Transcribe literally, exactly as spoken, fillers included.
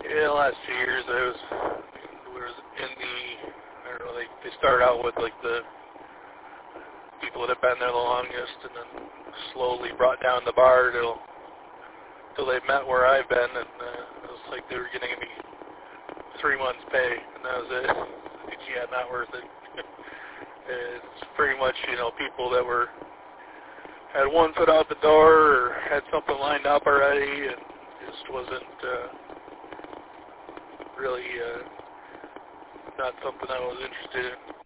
Yeah, the last two years I was, was in the, I don't know, they, they started out with like the people that have been there the longest and then slowly brought down the bar till, till they met where I've been, and uh, it was like they were getting me three months pay, and that was it. Yeah, not worth it. It's pretty much, you know, people that were, had one foot out the door or had something lined up already and just wasn't uh, really uh, not something I was interested in.